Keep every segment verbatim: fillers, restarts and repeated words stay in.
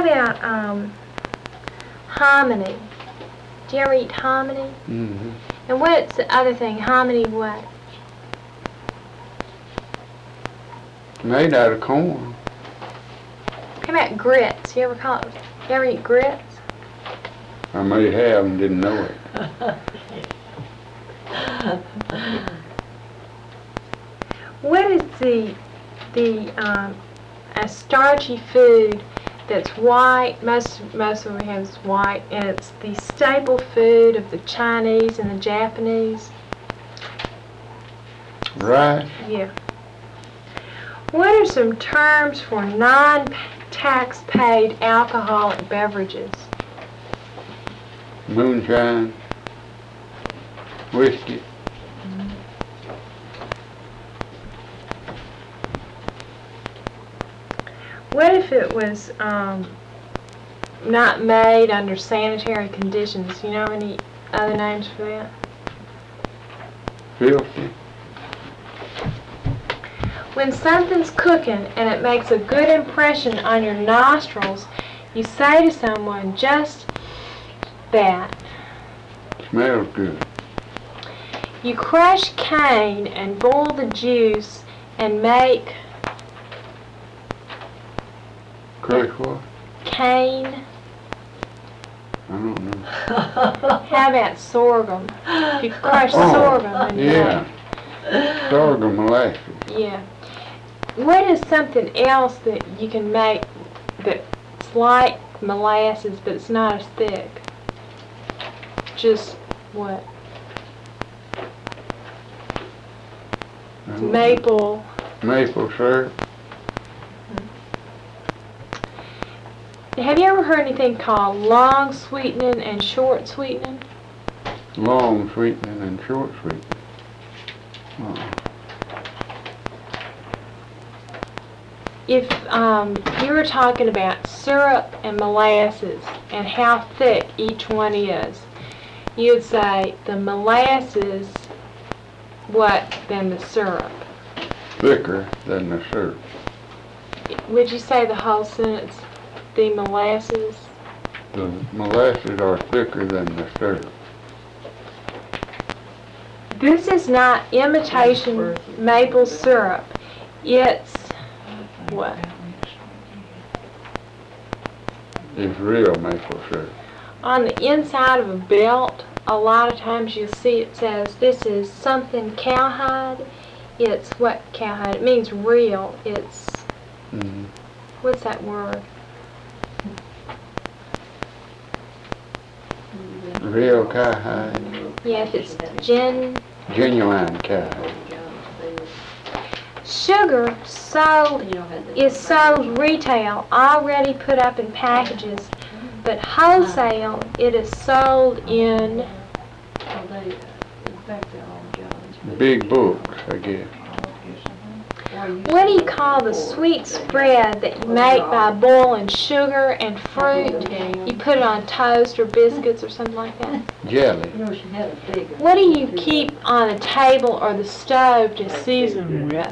about um, hominy? Do you ever eat hominy? Mm-hmm. And what's the other thing? Hominy what? Made out of corn. How about grits? You ever call it, you ever eat grits? I may have and didn't know it. What is the the um, a starchy food that's white? Most most of it has white, and it's the staple food of the Chinese and the Japanese. Rice. Yeah. What are some terms for non-tax paid alcoholic beverages? Moonshine. Whiskey. What if it was um, not made under sanitary conditions? You know any other names for that? Filthy. When something's cooking and it makes a good impression on your nostrils, you say to someone just that. Smells good. You crush cane and boil the juice and make Crush what? cane. I don't know. How about sorghum? If you crush Oh, sorghum and you Yeah. Sorghum molasses. make- yeah. What is something else that you can make that's like molasses but it's not as thick? Just what? I don't know. Maple. Maple syrup. Have you ever heard anything called long sweetening and short sweetening? Long sweetening and short sweetening. Oh. If um, you were talking about syrup and molasses and how thick each one is, you'd say the molasses what than the syrup. Thicker than the syrup. Would you say the whole sentence? The molasses? The molasses are thicker than the syrup. This is not imitation maple syrup. It's what? It's real maple syrup. On the inside of a belt, a lot of times you'll see it says this is something cowhide. It's what cowhide? It means real. It's, Mm-hmm. what's that word? Real cowhide. Yes, it's gin. Genuine cowhide. Sugar sold is sold retail, already put up in packages, but wholesale it is sold in Big books, I guess. what do you call the sweet spread that you make by boiling sugar and fruit? You put it on toast or biscuits or something like that. Jelly. What do you keep on the table or the stove to season with?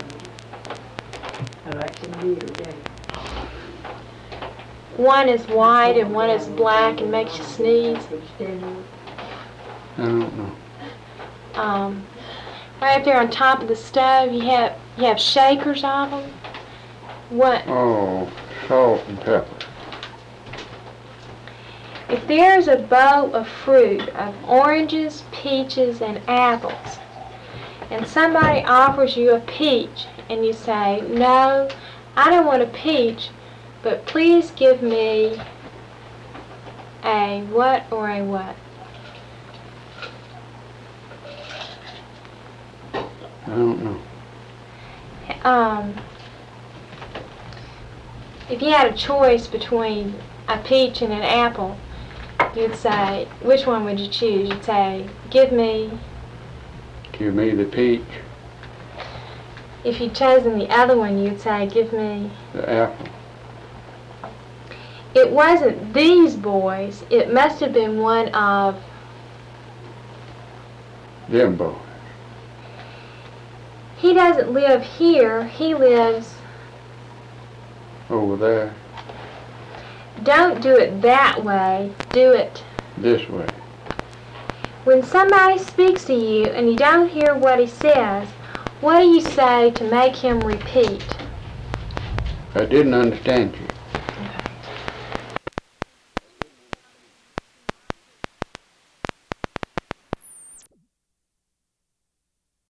One is white and one is black and makes you sneeze. I don't know. Um, right up there on top of the stove, you have you have shakers of them. What? Oh, salt and pepper. If there's a bowl of fruit of oranges, peaches, and apples, and somebody offers you a peach, and you say, "No, I don't want a peach, but please give me a what or a what?" I don't know. Um, if you had a choice between a peach and an apple, you'd say, which one would you choose? You'd say, give me. Give me the peach, If you'd chosen the other one, you'd say, give me. the apple. It wasn't these boys. It must have been one of. Them boys. He doesn't live here. He lives. Over there. Don't do it that way. Do it this way. when somebody speaks to you and you don't hear what he says. What do you say to make him repeat? I didn't understand you.